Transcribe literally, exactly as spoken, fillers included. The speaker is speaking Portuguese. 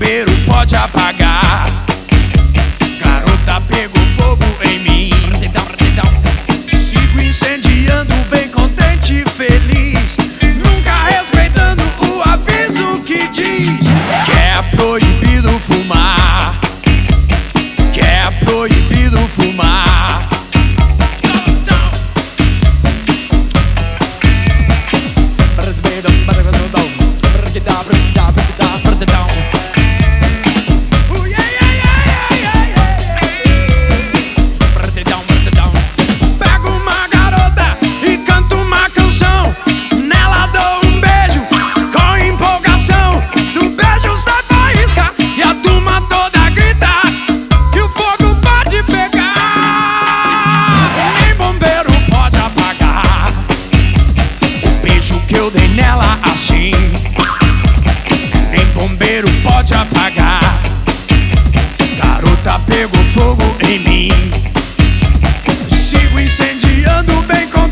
bombeiro pode apagar. Garota pegou fogo em mim. Sigo incendiando, bem contente e feliz, nunca respeitando o aviso que diz que é proibido fumar, que é proibido fumar. Pego uma garota e canto uma canção, nela dou um beijo com empolgação. Do beijo sai faísca e a turma toda grita que o fogo pode pegar. Nem bombeiro pode apagar o beijo que eu dei nela assim. Nem bombeiro pode apagar. Garota pegou fogo em mim. Sigo incendiando, bem contente